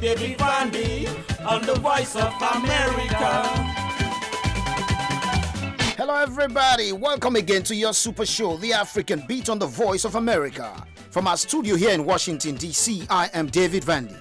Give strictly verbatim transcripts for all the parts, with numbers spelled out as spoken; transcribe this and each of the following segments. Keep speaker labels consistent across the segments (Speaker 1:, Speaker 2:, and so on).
Speaker 1: David Vandy on the Voice of America.
Speaker 2: Hello everybody, welcome again to your super show, The African Beat on the Voice of America. From our studio here in Washington, D C, I am David Vandy.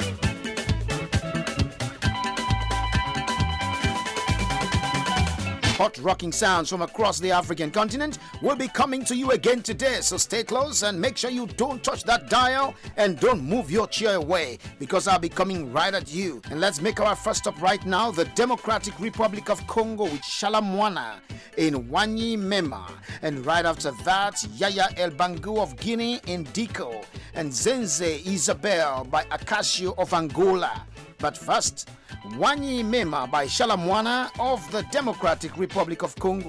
Speaker 2: Hot rocking sounds from across the African continent will be coming to you again today, so stay close and make sure you don't touch that dial and don't move your chair away, because I'll be coming right at you. And let's make our first stop right now, the Democratic Republic of Congo with Shalamwana in Wanyimema, and right after that, Yaya El Bangu of Guinea in Diko, and Zenze Isabel by Acacio of Angola. But first, Wanyimema by Shalamwana of the Democratic Republic of Congo.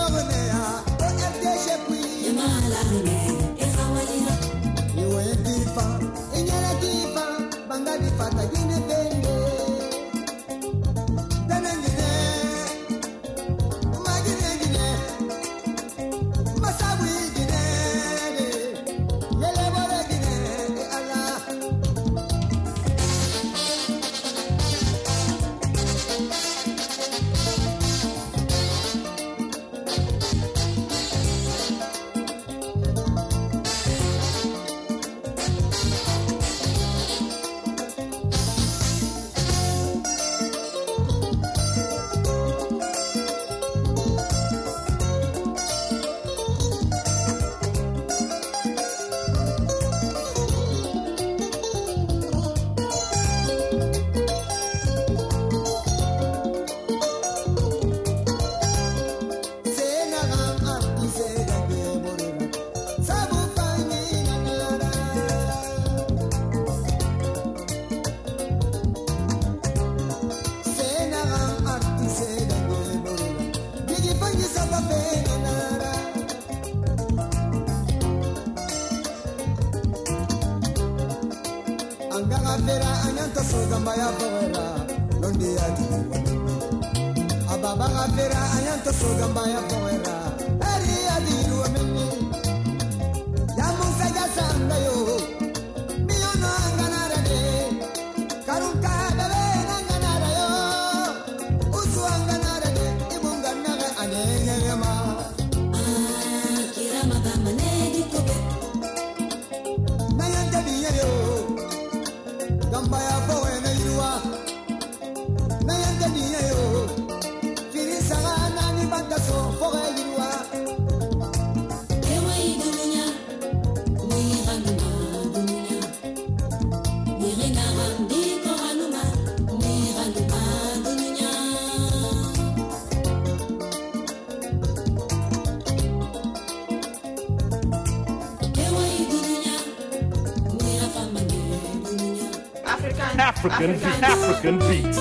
Speaker 1: African, African beats.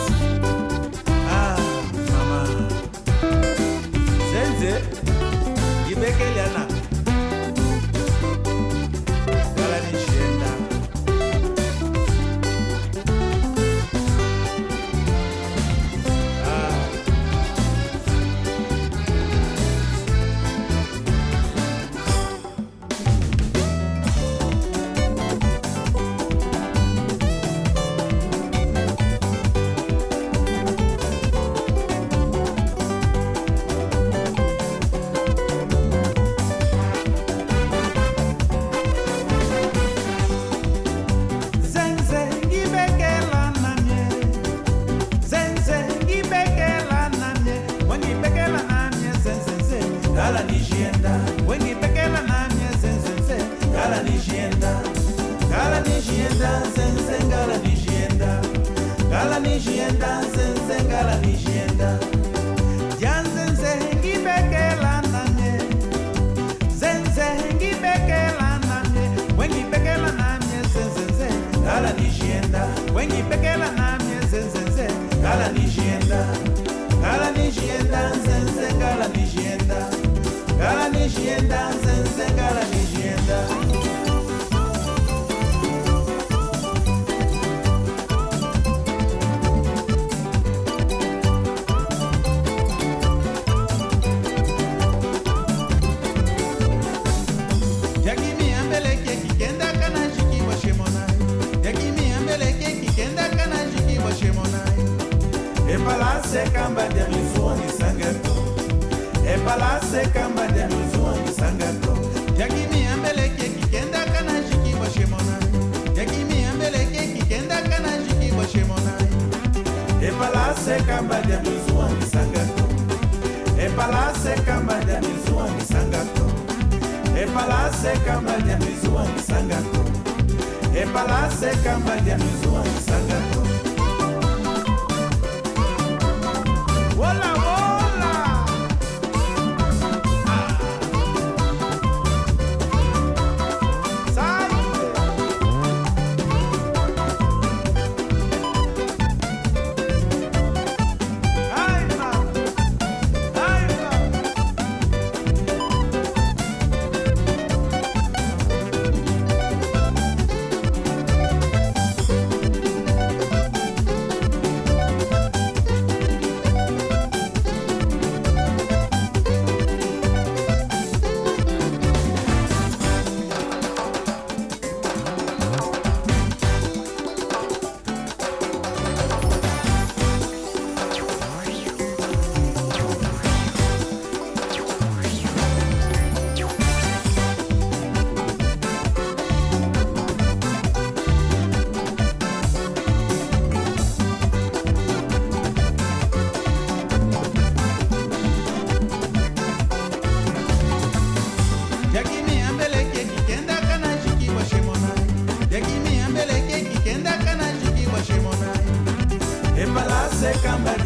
Speaker 1: Ah, mama. Senze, ibekeliana. Galani shenda. Ah.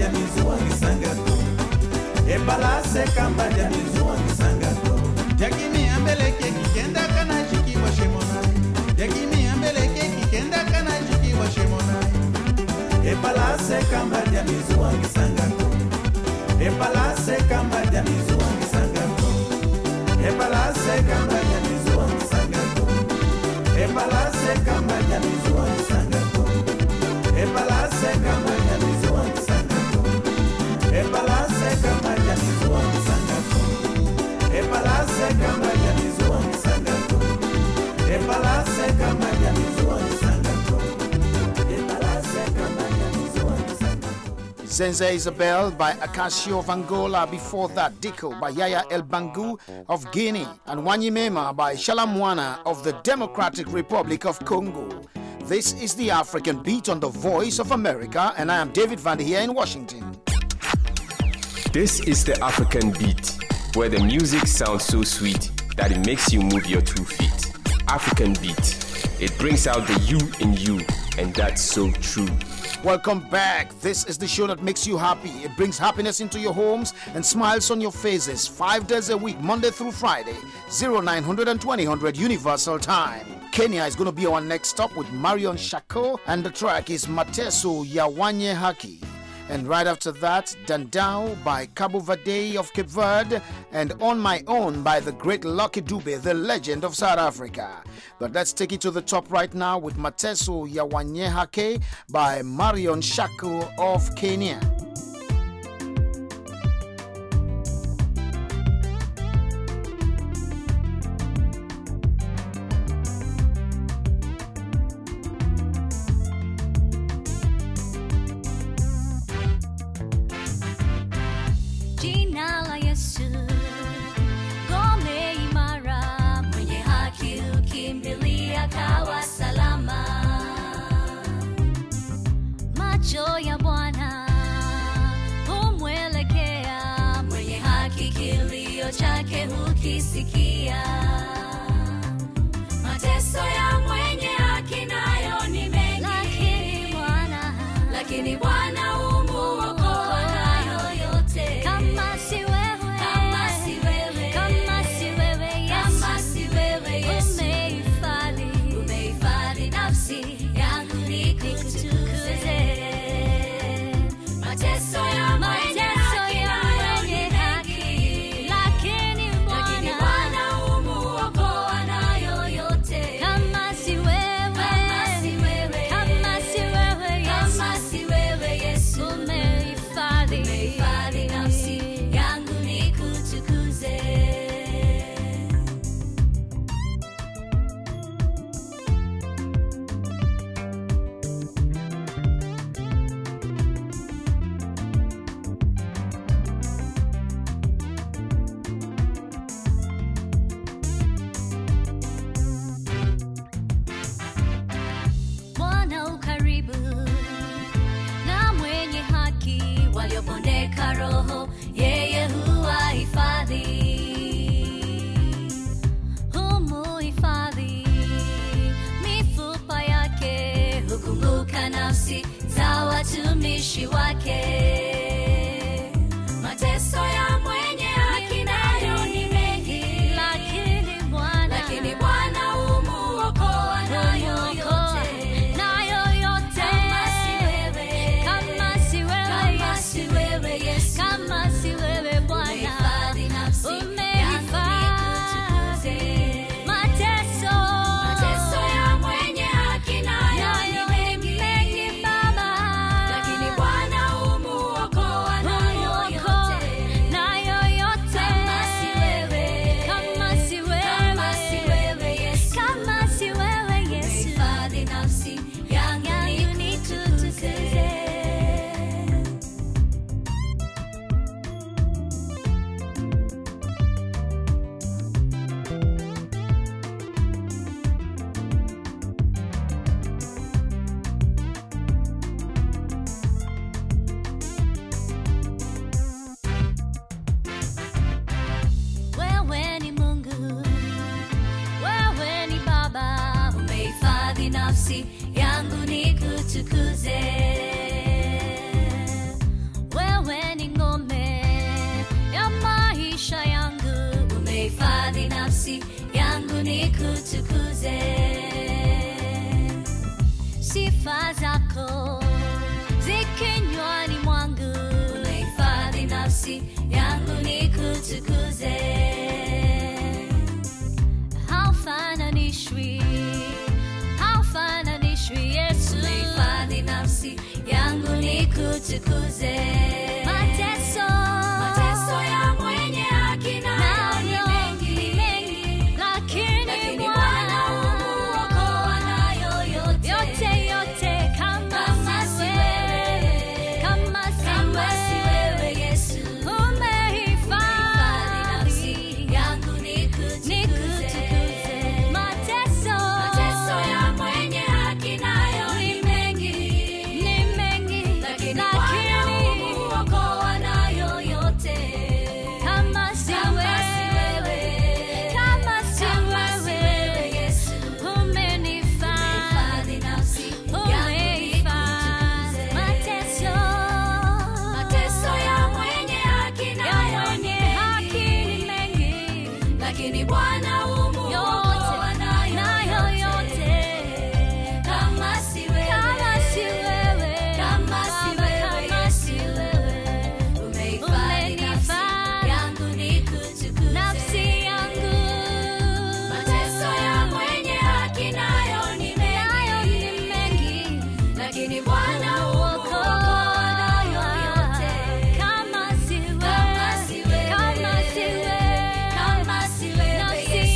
Speaker 1: jamizu wangisangako. Ebalase kamba jamizu wangisangako. Jagimi ambeleke kikenda kana jiki wa shemonai. Jagimi ambeleke kikenda kana jiki wa shemonai. Ebalase kamba jamizu wangisangako. Ebalase kamba jamizu wangisangako. Ebalase kamba jamizu wangisangako. Ebalase kamba jamizu wangisangako. Ebalase kamba jamizu wangisangako. Ebalase kamba jamizu wangisangako. Ebalase kamba jamizu wangisangako. Ebalase kamba jamizu wangisangako. Ebalase kamba jamizu wangisangako.
Speaker 2: Zenze Isabel by Acacio of Angola. Before that, Diko by Yaya El Bangu of Guinea. And Wanyimema by Shalamwana of the Democratic Republic of Congo. This is the African Beat on the Voice of America, and I am David Van here in Washington.
Speaker 3: This is the African Beat, where the music sounds so sweet that it makes you move your two feet. African Beat. It brings out the you in you, and that's so true.
Speaker 2: Welcome back. This is the show that makes you happy. It brings happiness into your homes and smiles on your faces. Five days a week, Monday through Friday, oh nine hundred and twenty hundred Universal Time. Kenya is going to be our next stop with Marion Shako, and the track is Mateso Ya Wanye Haki. And right after that, Dandao by Cabo Verde of Cape Verde, and On My Own by the great Lucky Dube, the legend of South Africa. But let's take it to the top right now with Mateso Ya Wanye Haki by Marion Shako of Kenya.
Speaker 4: Chake hukisikia, mateso ya mwenye haki nayo ni mengi, lakini Bwana, lakini Bwana umuokoa nayo yote. Kama si wewe, kama si wewe, kama si wewe Yesu, kama si wewe Yesu, umehifadhi, umehifadhi nafsi yangu nikutukuze. Mateso ya mwenye haki nayo ni roho, yeye huwa hifadhi, humu hifadhi mifupa yake, hukumbuka nafsi za watumishi wake. Mateso ya mwenye haki nayo ni mengi, lakini Bwana, lakini Bwana humuokoa nayo yote, nayo yote. Kama si wewe, kama si wewe, kama si wewe Yesu, kama si wewe Bwana, umehifadhi nafsi yangu. Mateso, mateso ya mwenye haki nayo ni mengi, mengi Baba, lakini Bwana humuokoa nayo yote, nayo yote. Kama si wewe, kama si wewe, kama si wewe Yesu, kama si wewe Yesu, umehifadhi nafsi yangu nikutukuze. Wewe ni Mungu, wewe ni Baba, umehifadhi nafsi yangu nikutukuze. nafsi yangu nikutukuze. Sifa zako zikinywani mwangu, umehifadhi nafsi yangu nikutukuze. Haufananishwi, haufananishwi Yesu, umehifadhi nafsi yangu nikutukuze. Mateso, mateso ya mwenye haki nayo ni mengi, lakini Bwana humuokoa nayo yote. Yote, yote, kama si wewe, kama si wewe Yesu, umehifadhi nafsi yangu nikutukuze. Mateso, mateso ya mwenye haki nayo ni mengi, ni mengi, lakini Bwana humuokoa nayo yote. Kama si wewe, kama si wewe Yesu, umenifadhi nafsi yangu nikutukuze. Mateso, mateso ya mwenye haki nayo ni mengi, lakini Bwana humuokoa nayo yote. Kama si wewe, kama si wewe Yesu, umehifadhi nafsi yangu nikutukuze. Nafsi yangu, mateso ya mwenye haki nayo ni mengi, lakini Bwana humuokoa nayo yote. Kama si wewe, kama si wewe, kama si wewe Yesu,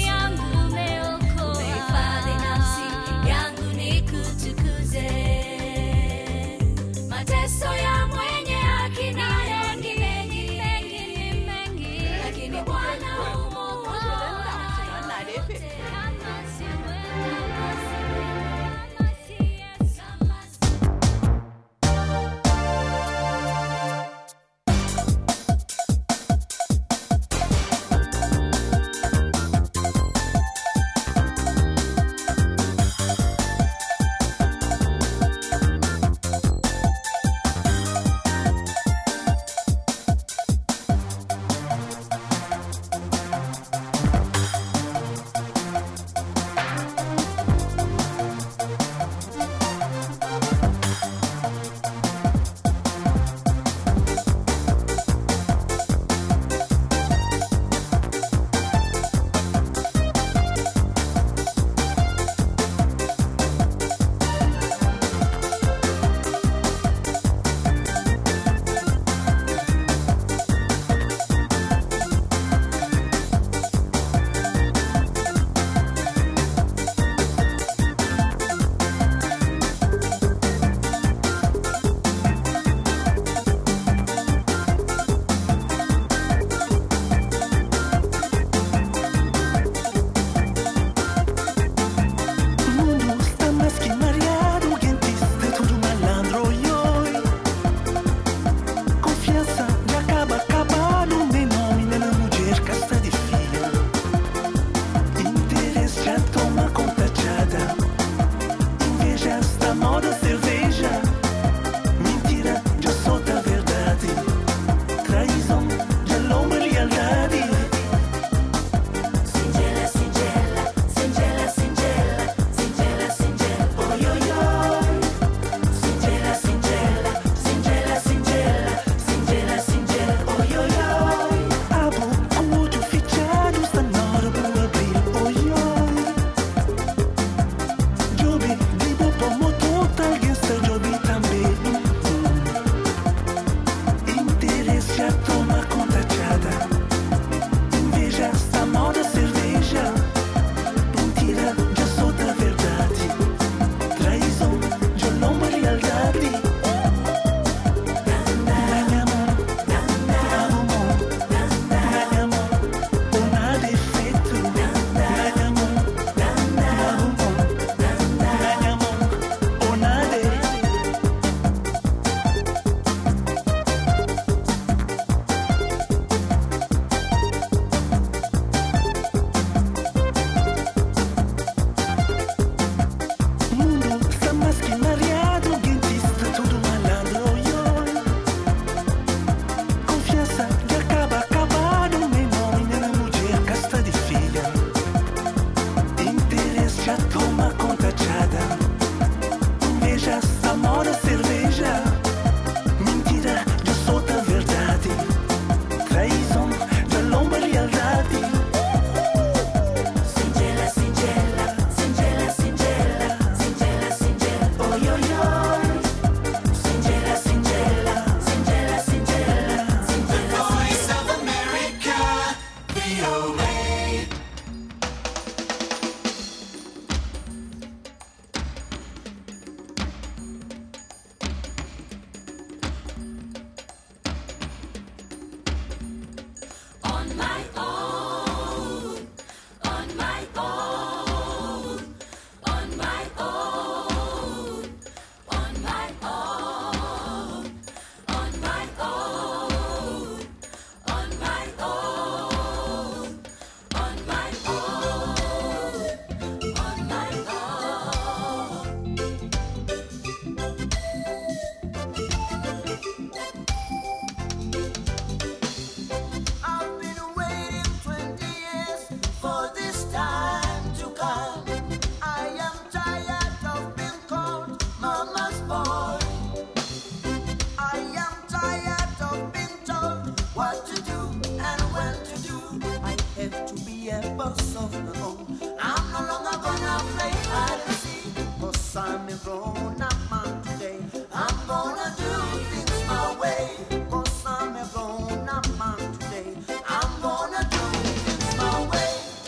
Speaker 5: a boss of my own. I'm no longer gonna play hide and seek, 'cause I'm a grown-up man today. I'm gonna do things my way, 'cause I'm a grown-up man today. I'm gonna do things my way.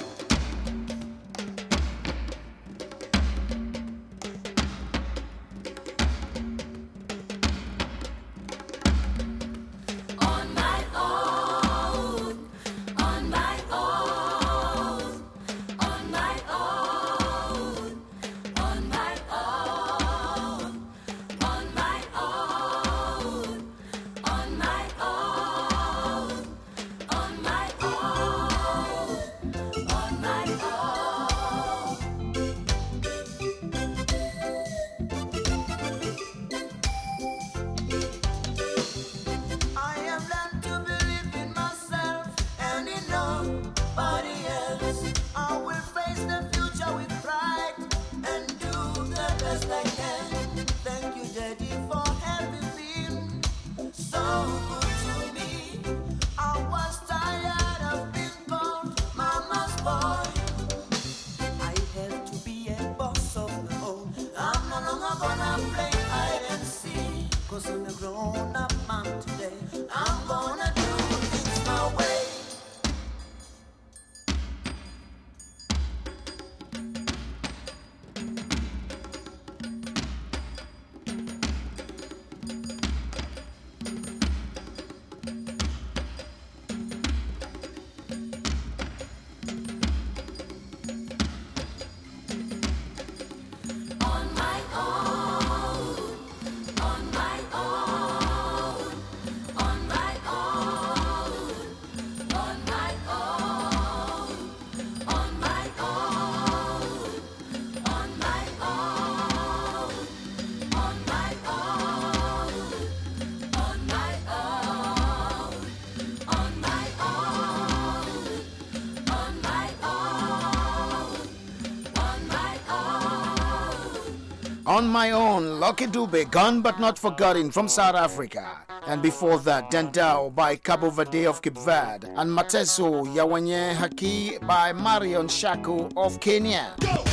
Speaker 2: On My Own, Lucky Dube, Gone But Not Forgotten from South Africa. And before that, Dendao by Cabo Verde of Cape Verde. And Mateso Yawanye Haki by Marion Shako of Kenya. Go!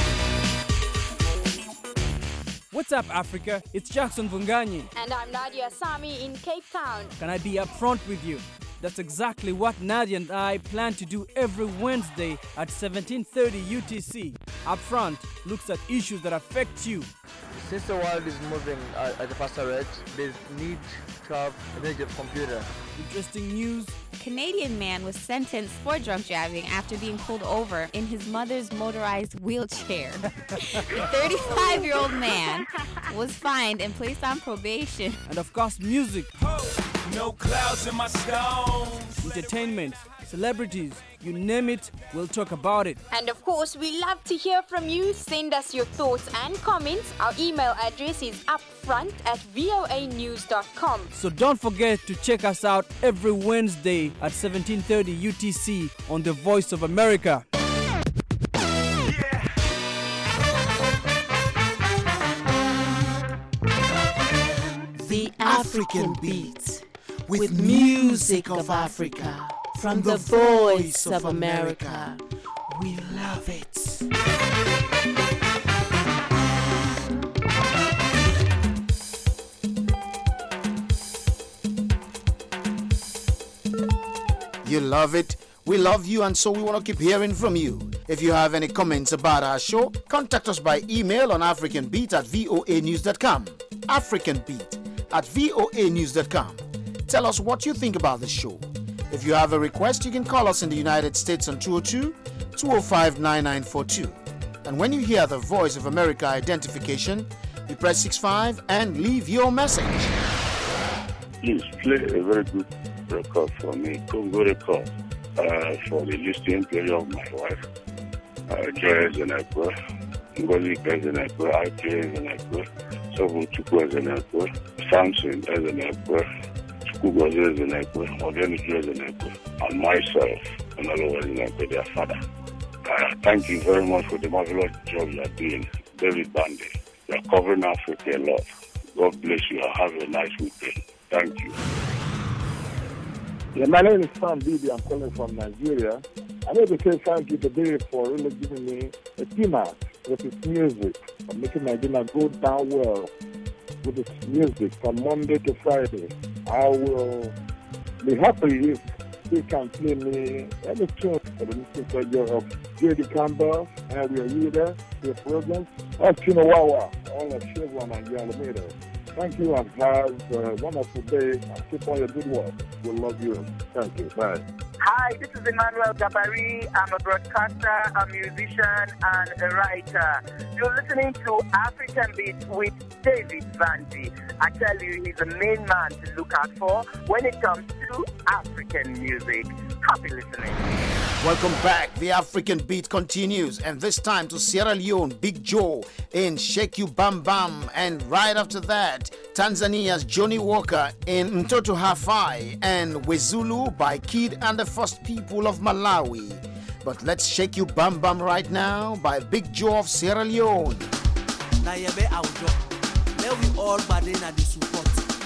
Speaker 6: What's up, Africa? It's Jackson Vunganyi.
Speaker 7: And I'm Nadia Sami in Cape Town.
Speaker 6: Can I be upfront with you? That's exactly what Nadia and I plan to do every Wednesday at seventeen thirty U T C. Upfront looks at issues that affect you.
Speaker 8: Since the world is moving uh, at a faster rate, there's need to have a major computer.
Speaker 6: Interesting news.
Speaker 9: Canadian man was sentenced for drunk driving after being pulled over in his mother's motorized wheelchair. The thirty-five-year-old man was fined and placed on probation.
Speaker 6: And of course, music.
Speaker 1: No clouds in my stones.
Speaker 6: Entertainment, celebrities, you name it, we'll talk about it.
Speaker 7: And of course, we love to hear from you. Send us your thoughts and comments. Our email address is upfront at voa news dot com.
Speaker 6: So don't forget to check us out every Wednesday at seventeen thirty U T C on The Voice of America.
Speaker 10: The African Beat, with music of Africa, from the Voice of America. We love it.
Speaker 2: You love it. We love you, and so we want to keep hearing from you. If you have any comments about our show, contact us by email on africanbeat at voa news dot com. Africanbeat at voa news dot com. Tell us what you think about the show. If you have a request, you can call us in the United States on two oh two, two oh five, nine nine four two. And when you hear the Voice of America identification, you press six five and leave your message.
Speaker 11: Please play a very good record for me, Congo record, uh, for the listening period of my wife, uh, Joy Zenekwe, Ngozi Zenekwe, I K Zenekwe, Sobu Chukwu Zenekwe, Samson Zenekwe, Chukwu Zenekwe, Ogeni Zenekwe, and myself, Onalowo Zenekwe, their father. Uh, thank you very much for the marvelous job you are doing, David Bandy. You are covering Africa a lot. God bless you. Have a nice weekend. Thank you.
Speaker 12: Yeah, my name is Sam Bibi. I'm calling from Nigeria. I need to say thank you today for really giving me a peanut with its music, for making my dinner go down well with its music from Monday to Friday. I will be happy if he can play me any tune for the music pleasure of J D Campbell, Harry Reader, the program, of Chinowawa, all of Chevron and Alameda. Thank you and have a wonderful day and keep on your good work. We love you. Thank you. Bye.
Speaker 13: Hi, this is Emmanuel Gabari. I'm a broadcaster, a musician, and a writer. You're listening to African Beats with David Vanzi. I tell you, he's the main man to look out for when it comes to African music. Happy listening.
Speaker 2: Welcome back. The African Beat continues, and this time to Sierra Leone, Big Joe in Shake You Bam Bam, and right after that, Tanzania's Johnny Walker in Mtoto Hafai, and Wezulu by Kid and the First People of Malawi. But let's Shake You Bam Bam right now by Big Joe of Sierra Leone.
Speaker 1: Na yebe aujo, let we all badin at the support.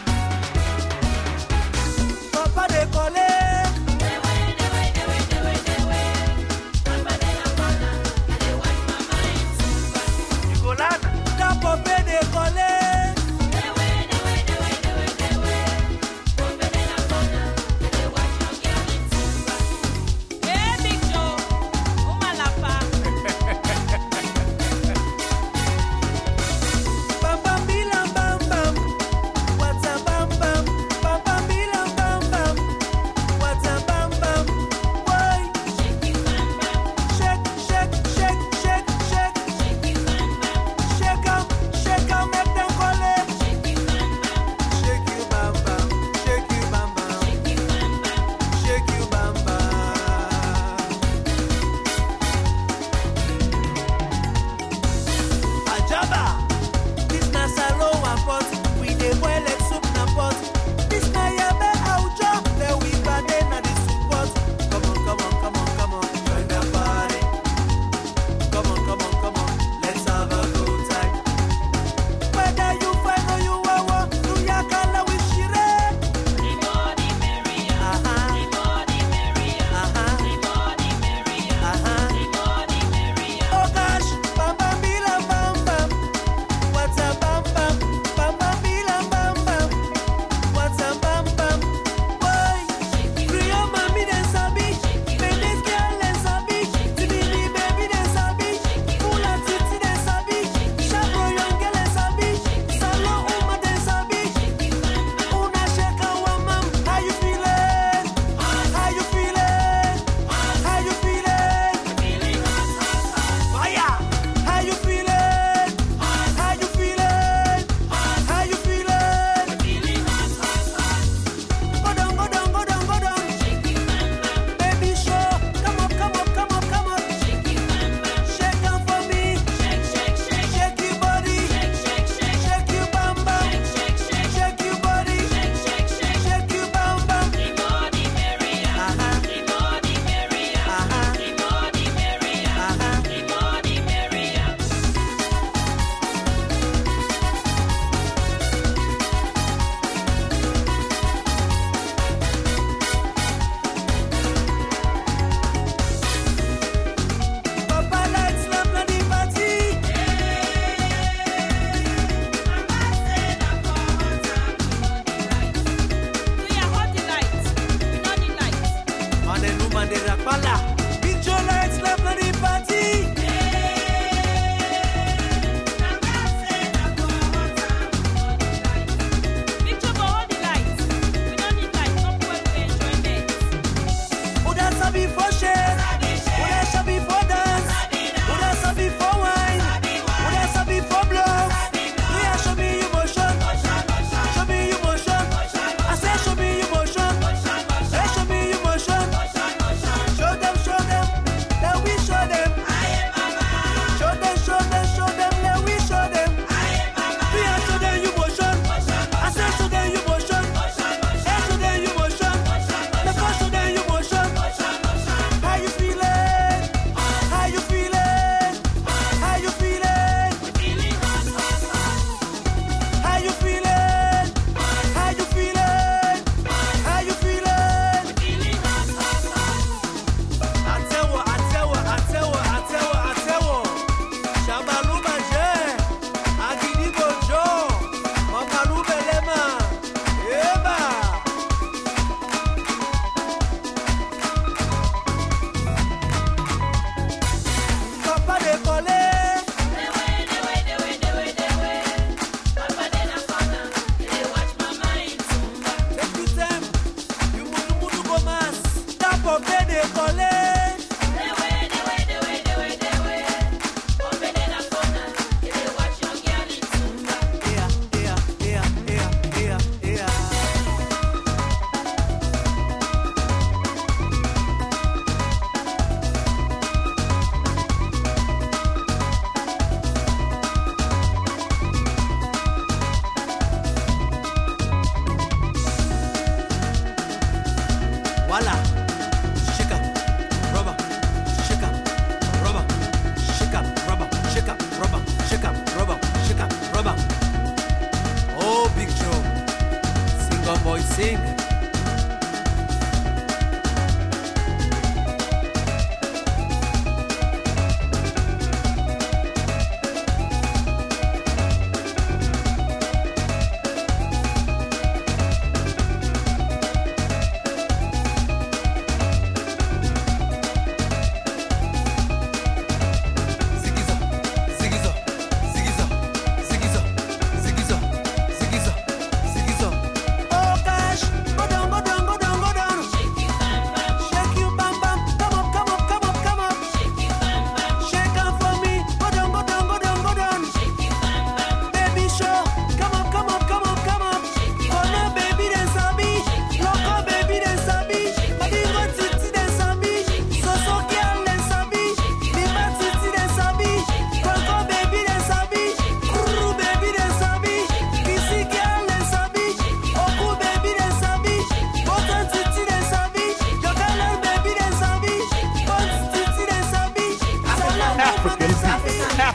Speaker 1: Papa de Cole.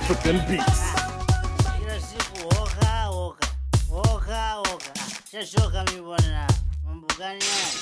Speaker 6: African Beats.
Speaker 14: Kila siku oka oka oka oka. Shashoka mimi bwana. Mambo gani haya?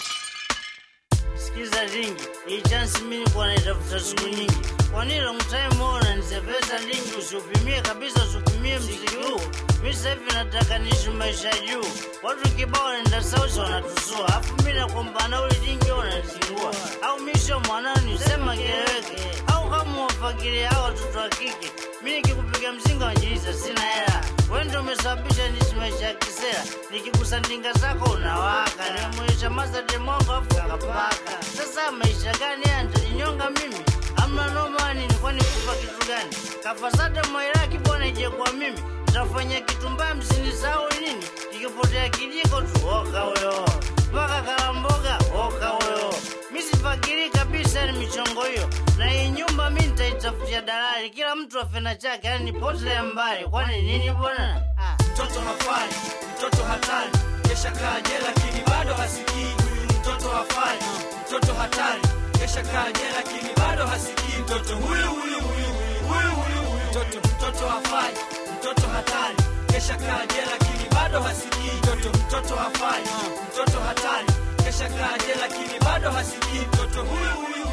Speaker 14: Sikiza ringi. Hii chance mimi kwa naitafuta siku nyingi. Kwa nini long time ona nisepesa ringi usipimie kabisa usipimie mziki huu. Mimi sasa hivi nataka niishi maisha juu. Watu kibao nenda sauti wanatusua. Alafu mimi nakomba na ule ringi wanazingua. Au mimi sio mwanani sema kieleweke. Au kama wafakiria hao watoto wa kike. Mimi nikikupiga mzinga wanjiza sina hela. Wewe ndio umesababisha niishi maisha ya kisera. Nikigusa ndinga zako unawaka. Nimemwonyesha maza demongo afu kapaka. Sasa maisha gani anatajinyonga mimi? Amna noma nini kwani kufa kitu gani? Kafasada mwairaki bwana ije kwa mimi. Nitafanya kitu mbaya msinisahau nini? Nikipotea kijiko tu oka huyo. Mpaka kalamboga oka huyo. Mimi sifakiri kabisa ni michongo hiyo. Na hii nyumba mimi nitaitafutia dalali. Kila mtu afena chake yani nipotelea mbali. Kwani nini bwana?
Speaker 15: Mtoto hafai, mtoto hatari. Kesha kaa jela lakini bado hasikii. Mtoto hafai, mtoto hatari. Kesha kaa jela lakini bado hasikii. Mtoto huyu huyu huyu huyu huyu. Mtoto mtoto hafai, mtoto hatari. Kesha kaa jela lakini bado hasikii. Mtoto mtoto hafai, mtoto hatari. Kesha kaa jela lakini bado hasikii. Mtoto huyu huyu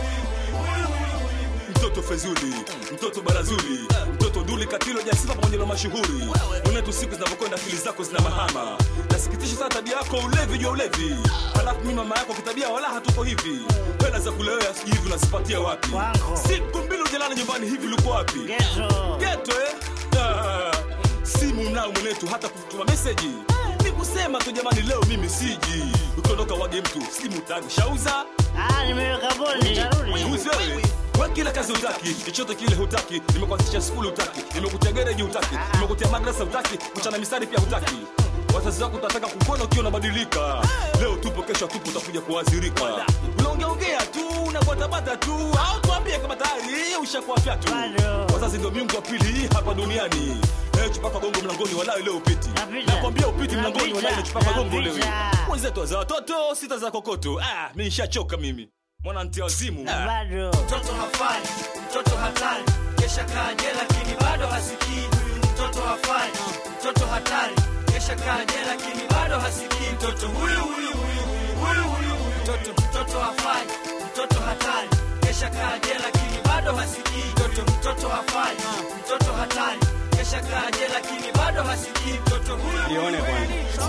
Speaker 16: mtoto fezuli, mtoto barazuli, mtoto duli katilo jasifa pamoja na mashuhuri. Mwenetu siku zinavyokwenda akili zako zina mahama. Nasikitisha sana tabia yako ulevi jua ulevi. Halafu mimi mama yako kitabia wala hatuko hivi. Hela za kulewea sijui hivi unasipatia wapi? Siku mbili ujalala nyumbani hivi luko wapi?
Speaker 14: Geto.
Speaker 16: Geto eh? Ah, simu mnao mwenetu hata kutuma message. Ni kusema tu jamani leo mimi siji. Ukiondoka wage mtu simu tagi shauza.
Speaker 14: Ah nimeweka boni nitarudi.
Speaker 16: Uzewe. Kwa kila kazi hutaki, chochote kile hutaki. Nimekuanzisha shule hutaki, nimekutia gereji hutaki, nimekutia madrasa hutaki, kuchana misari pia hutaki. Wazazi wako utataka kukuona ukiwa unabadilika. Leo tupo kesho tupo utakuja kuadhirika. Unaongea ongea tu, unabatabata tu, au tuambie kama tayari ushakuwa fyatu. Wazazi ndio miungu wa pili hapa duniani. Eh chupa kwa gongo mlangoni wala leo upiti. Nakwambia upiti mlangoni wala ile chupa kwa gongo leo. Wenzetu za watoto sita za kokoto. Ah, mimi nishachoka mimi. Mwana ntia wazimu
Speaker 14: bado.
Speaker 15: Mtoto hafai, mtoto hatari. Kesha kaa jela lakini bado hasikii. Mtoto hafai, mtoto hatari. Kesha kaa jela lakini bado hasikii. Mtoto huyu huyu huyu huyu huyu. Mtoto mtoto hafai, mtoto hatari. Kesha kaa jela lakini bado hasikii. Mtoto mtoto hafai, mtoto hatari. Kesha kaa jela lakini bado hasikii. Mtoto huyu
Speaker 17: Lione bwana.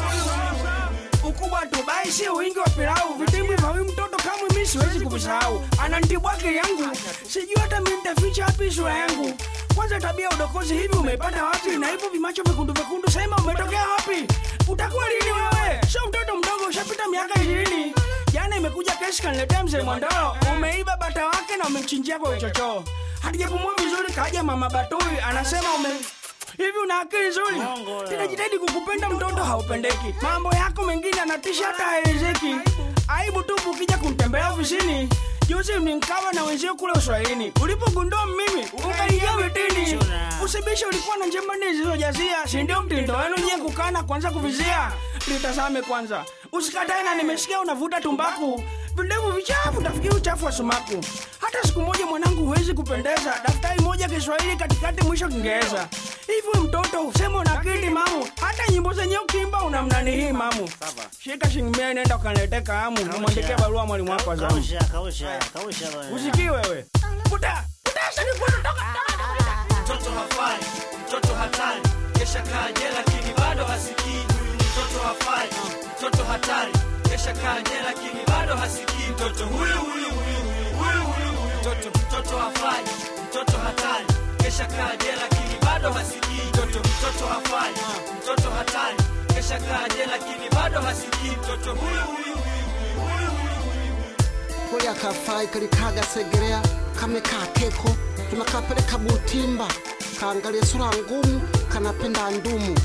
Speaker 17: Ukubwa Dubai si wingi wa pilau. Vitimbi vya huyu mtoto kama mimi siwezi kuvisahau. Ananitibua akili yangu. Sijui hata mimi nitaficha wapi sura yangu. Kwanza tabia udokozi hivi umeipata wapi? Na hivyo vimacho vikundu vikundu sema umetokea wapi? Utakuwa lini wewe? Sio mtoto mdogo ushapita miaka ishirini. Jana imekuja kesi kaniletea mzee Mondoro. Umeiba bata wake na umemchinjia kwa uchochoo. Hatujapumua vizuri kaja mama Batui anasema ume hivi una akili nzuri. Ninajitahidi kukupenda mtoto haupendeki. Mambo yako mengine anatisha hata haelezeki. Aibu tu ukija kumtembea ofisini. Juzi mnikawa na wenzio kule Uswahilini. Ulipogundua mimi ukaingia vitini. Usibishe ulikuwa na njemani zilizojazia. Si ndio mtindo wenu nyie kukana kwanza kuvizia. Litazame kwanza. Usikatae na nimesikia unavuta tumbaku. Vindevu vichafu tafikiri uchafu wa sumaku. Hata siku moja mwanangu huwezi kupendeza. Daftari moja Kiswahili katikati mwisho Kiingereza. Hivi mtoto useme una akili mamu. Hata nyimbo zenye ukimba unamnani hii mamu. Shika shilingi mia nenda ukaniletee kaamu. Nimwandikie barua mwalimu wako wa zamu.
Speaker 14: Kausha kausha kausha bwana.
Speaker 17: Usikii wewe. Puta. Puta sasa toka.
Speaker 15: Mtoto hafai, mtoto hatari. Kesha kaa jela lakini bado hasikii. Mtoto hafai, mtoto hatari. Kesha kaa jela lakini bado hasikii. Mtoto huyu huyu huyu huyu huyu. Mtoto mtoto hafai, mtoto hatari. Kesha kaa jela lakini bado hasikii. Mtoto mtoto hafai, mtoto hatari. Kesha kaa jela lakini bado hasikii. Mtoto huyu huyu huyu huyu.
Speaker 18: Kuli akafai kalikaga segerea kamekaa keko tunakapeleka Butimba kaangalia sura ngumu kanapenda ndumu.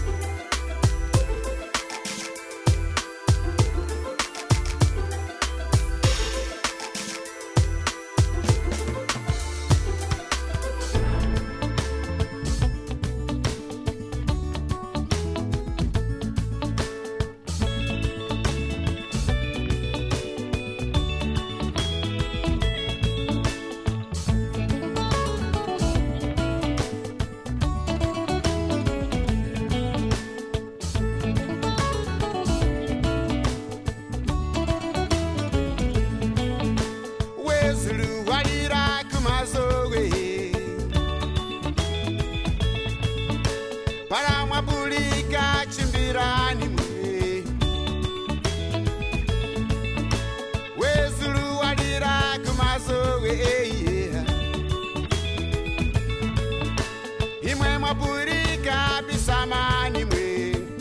Speaker 2: mwapurika bisamani mwe.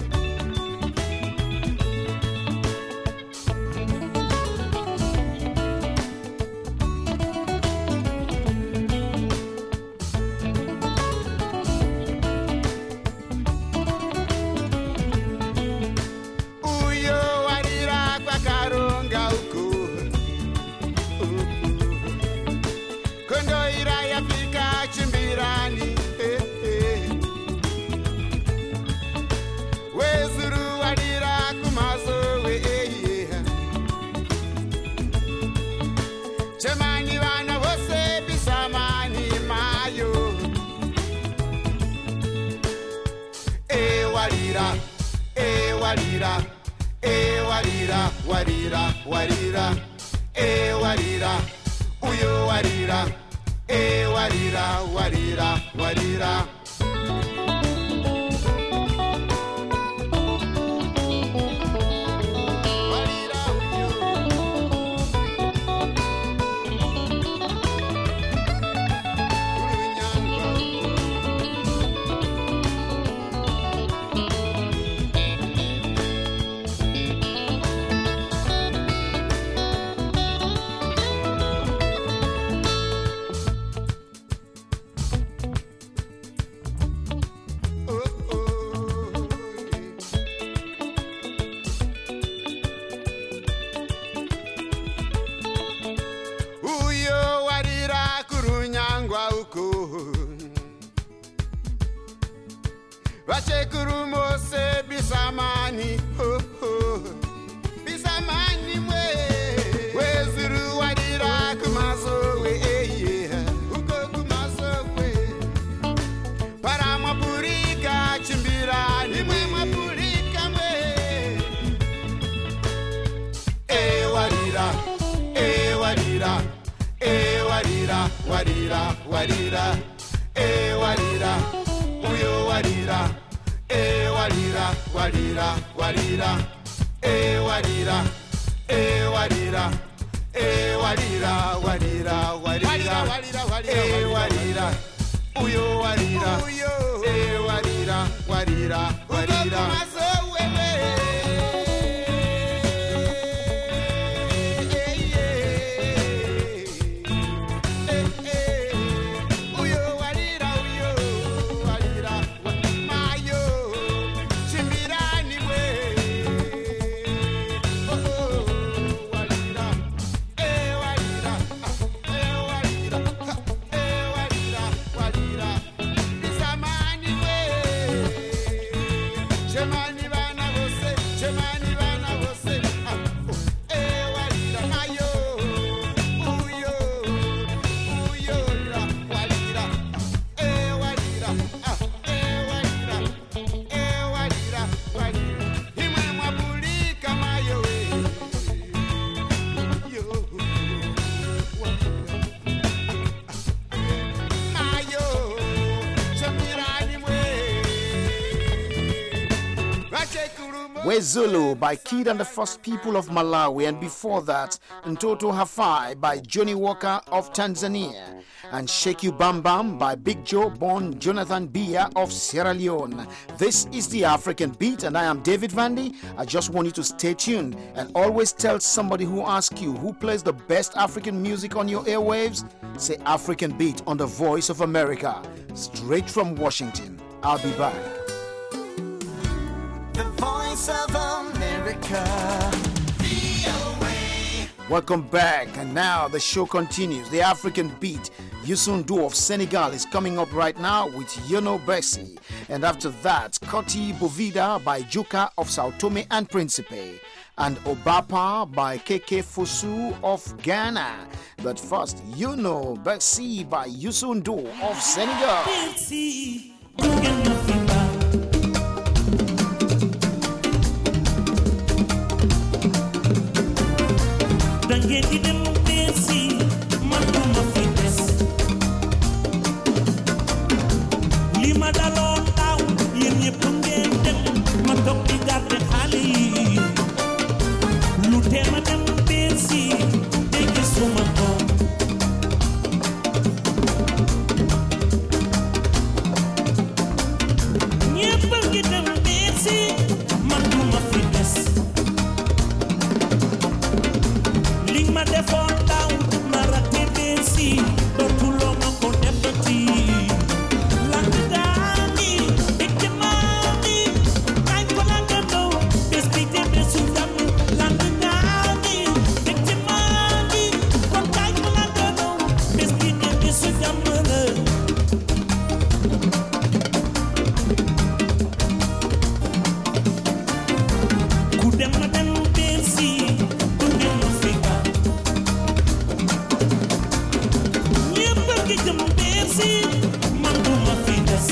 Speaker 2: Uyo warira kwa karonga uko. Kondo ira yafika chimbirani. Eh, eh. Wezuru warira kumazo we eh, yeah. Chemani wana wose bisamani mayo. E warira, e warira, e warira, warira, warira, e warira, uyo warira, e warira, warira, warira. Uyo warira kurunyangwa uko. Vache kurumose bisamani. Oh, oh. Bisamani mwe. Wezuru warira kumazo we eh, yeah. Uko kumazo we. Para mwapurika chimbirani mwe mwapurika mwe. E warira, e warira, e warira, warira, warira, e warira, uyo warira, e warira, warira, warira, e warira, e warira, e warira, warira, warira, e warira, uyo warira, e warira, warira, warira. Wezulu by Kid and the First People of Malawi, and before that, Ntoto Hafai by Johnny Walker of Tanzania, and Shake You Bam Bam by Big Joe born Jonathan Bia of Sierra Leone. This is the African Beat, and I am David Vandy. I just want you to stay tuned and always tell somebody who asks you who plays the best African music on your airwaves, say African Beat on the Voice of America, straight from Washington. I'll be back.
Speaker 5: The Voice of America. V O A.
Speaker 2: Welcome back, and now the show continues. The African Beat, Youssou N'Dour of Senegal is coming up right now with Yono Bessie, and after that, Koti Bovida by Juka of Sao Tome and Principe, and Obapa by K K Fosu of Ghana. But first, Yono Bessie by Youssou N'Dour of Senegal.
Speaker 19: Dangeti dem besi manu ma fi des li ma daloon daaw yéen ñëpp ngeen dem ma toog di garde xale yi lu tee ma dem besi dégg suma doom jamana ku dem ma dem Bercy du dem ma Afrika ñëpp a ngi jëm Bercy man du ma fi des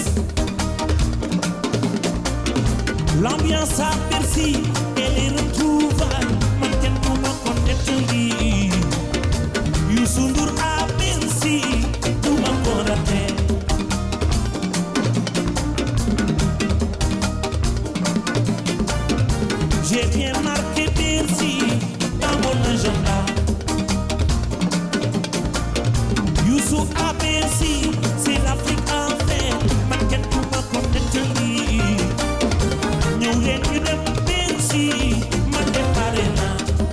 Speaker 19: l'ambiance à Bercy et les retrouvailles man kenn du ma ko nettali Youssou Ndour à Bercy du ma ko raté j'ai bien marqué Bercy dans mon agenda Youssou à Bercy c'est l'Afrique en fait man kenn du ma ko nettali ñëw leen ñu dem Bercy man de pare naa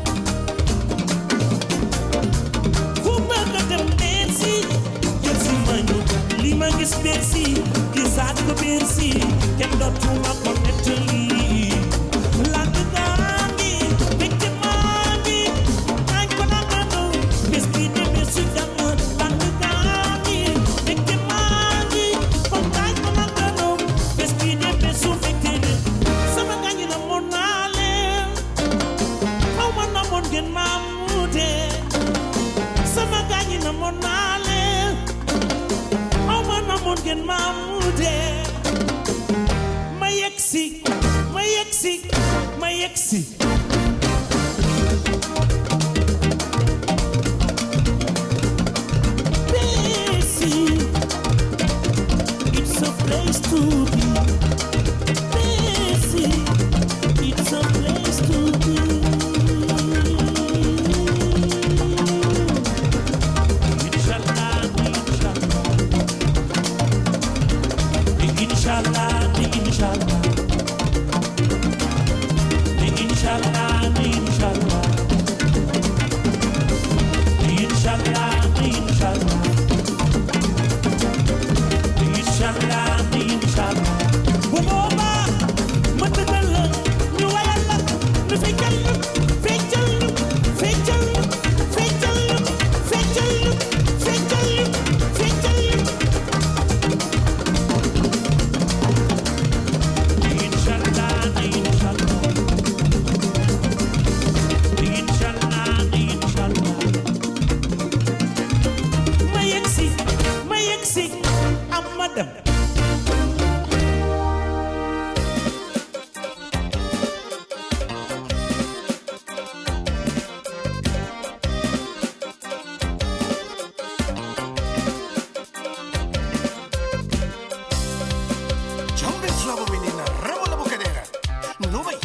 Speaker 19: fu bëgg a dem Bercy jël si ma ñu li ma gis Bercy gisaat ko Bercy kenn dootuma ko nettali làkk gaa ngi mbégte maa ngi nañ ko nangandoo bés bi ne bésu jàmm làkk gaa ngi mbégte maa ngi kon nañ ko nangandoo bés bi ne bésu mbégte ne sama gaa ñi na moon naa leen xaw ma na moon ngeen maa muute sama gaa ñi na moon naa leen xaw ma na moon ngeen maa muute ma yegsi ma yegsi ma yegsi Bercy it's a place to be Bercy it's a place to be Inshallah Inshallah Inshallah Inshallah Inshallah Inshallah Inshallah Inshallah Inshallah bu boobaa ma tëddal la ñu wayal la ñu feccal la feccal la feccal la feccal la feccal la feccal la feccal la Inshallah Inshallah Inshallah Inshallah ma yegsi ma yegsi am ma dem
Speaker 20: Jump in trouble when in a rebel la bocadera. No way.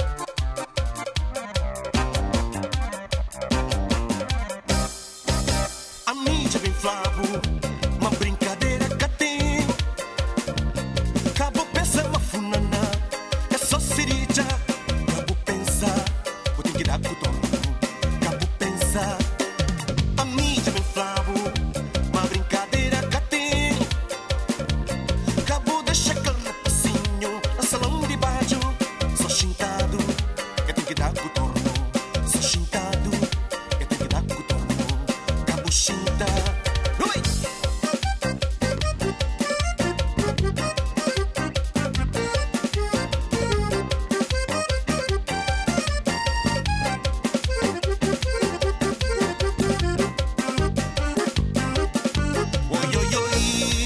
Speaker 20: Amici ben flavo, ma brincadeira catem. Cabo pensa ma funana, é só sirija. Cabo pensa, o tem que dar com torno. Cabo pensa, amici ben flavo, ma brincadeira catem. Cabo deixa aquele rapacinho no salão de baixo. Só chintado, que tem que dar com torno. Só chintado, que tem que dar com torno. Cabo chinta, ui! Oi, oi, oi.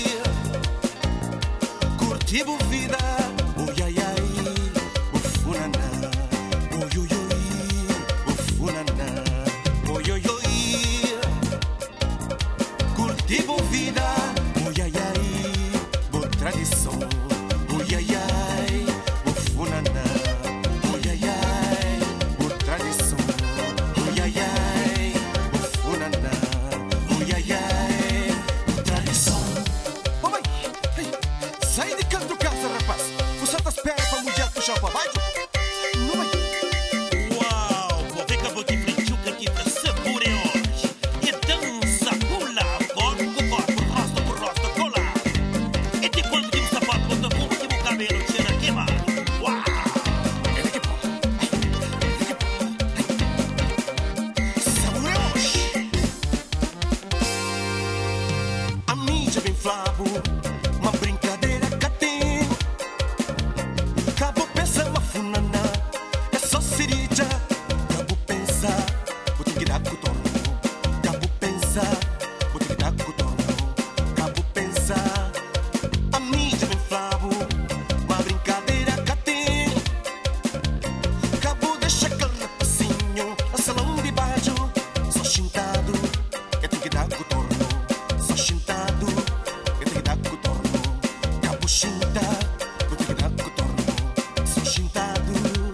Speaker 20: Curtivo vida, oi, ai, ai. O funana, oi, oi, oi. O funana, oi, oi, oi. Cultivo vida, oi, ai, ai. Boa tradição, oi, ai, ai. O funana, oi, ai, ai. Boa tradição, oi, ai, ai. O funana, oi, ai, ai. Boa tradição. Mamãe, ei, sai de canto do casa, rapaz. O santo espera pra mulher puxar pra baixo. Não vai.
Speaker 19: Uau, vou ver que eu vou te brincar aqui pra sabor hoje. E dança, pula, corpo com corpo, rosto por rosto, cola. E te quando que o sapato bota fumo que o cabelo tira queimado. Uau!
Speaker 20: Sabor é hoje. flavo, uma brincadeira que tem. Cabo pensa uma funana, é só sirija. Cabo pensa, vou ter que dar cotorno. Cabo pensa, vou ter que dar cotorno. Cabo pensa, a mídia vem flavo, uma brincadeira que tem. Cabo deixa aquele rapacinho, a salão de baixo, só chintado, eu tenho que dar cotorno. Só chintado, eu tenho que dar cotorno. Cabo chinta, eu tenho que dar cotorno. Só chintado.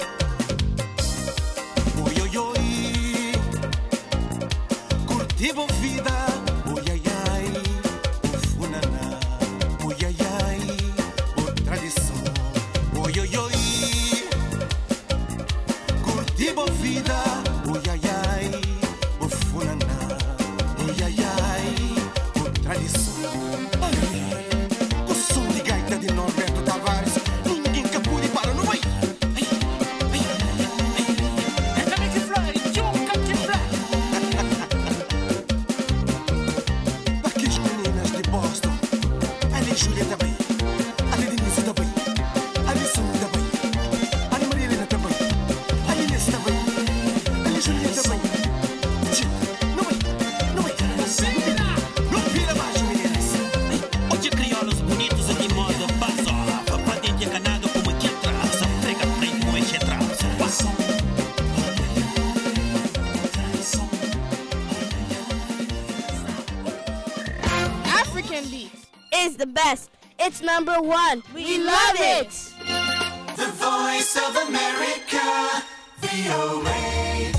Speaker 20: Oi, oi, oi. Curtivo vida. Oi, ai, ai. O funaná. Oi, ai, ai. O tradição. Oi, oi, oi. Curtivo vida. Oi, ai, ai. O funaná. Oi, ai, ai. O tradição. Ai, ai. O som de gaita de Norberto Tavares. Ninguém capura e para, não vai. Aqui as meninas de Boston. Ali Júlia também. Ali Denise também. Ali Sônia também. Ali Maria Helena também. Ali Inês também. Ali Júlia também. Tchê, não vai. Não vai. Não vira mais, meninas.
Speaker 19: Hoje crioulos bonitos e de moda passa. Pra dentro enganado como que atrás. Pega frente com esse atrás. Passa.
Speaker 21: African Beats is the best. It's number one. We, love it.
Speaker 5: The Voice of America, V O A.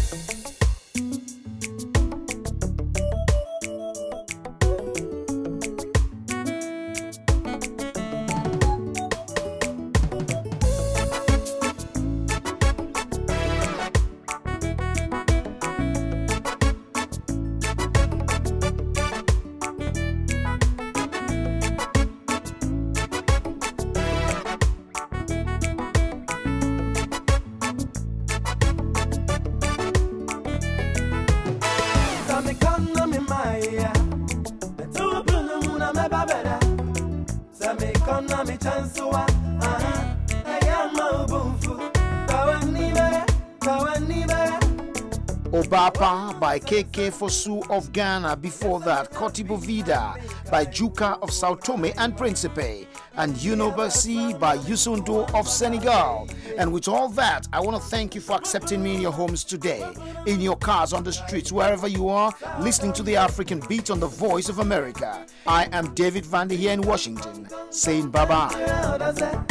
Speaker 2: Obapa by K K Fosu of Ghana. Before that, Kotibo Vida by Juka of Sao Tome and Principe. And Unobasi by Yusundo of Senegal. And with all that, I want to thank you for accepting me in your homes today, in your cars, on the streets, wherever you are, listening to the African Beat on the Voice of America. I am David Vandy here in Washington, saying bye-bye.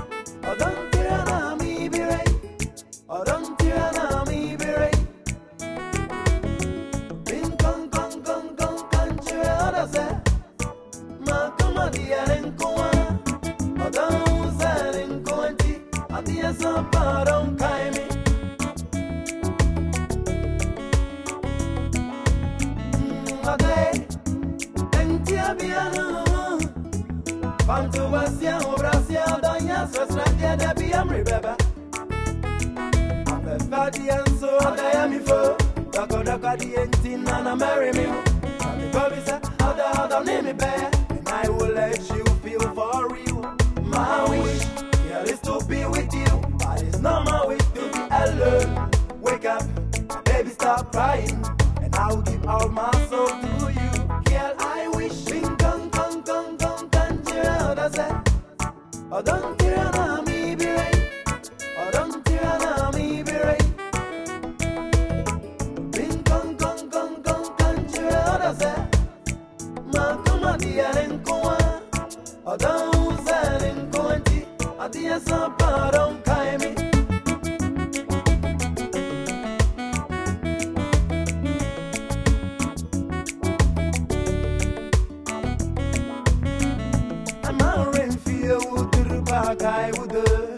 Speaker 5: I will let you feel for real. My wish, yeah, is to be with you, but it's not my wish to be alone. Wake up, baby, stop crying, and I'll give all my soul to you. Girl, I wish. Bing, gong, gong, gong, gong, can't you understand? Oh, don't you know me be right? Oh, don't you know me be right? Bing, gong, gong, gong, gong, can't you understand? Ma, come on, dear, and go on. Oh, don't say and go and tea. I dear, some part on Kaimi. I'm a rain fear wood to the back, I would do.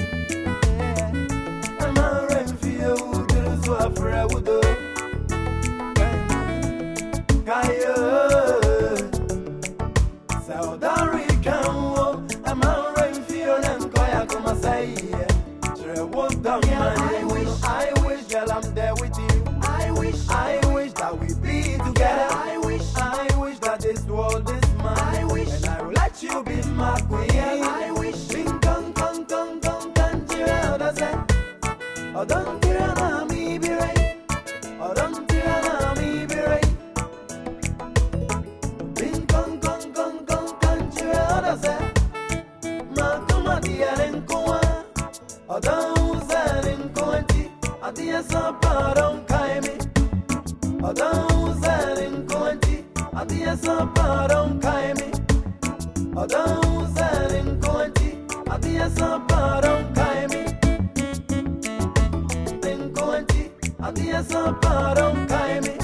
Speaker 5: I'm a rain fear wood to the swaffer, I would do. Kaya. South African wo, I'm a rain fear and Koya come a say, Sure, what the man? I wish, I wish, girl, I'm there with you. I wish, I wish that we be together. I wish, I wish that this world is mine. I wish. Odauza rinkonti, adia saparon kaimi. Rinkonti, adia saparon kaimi.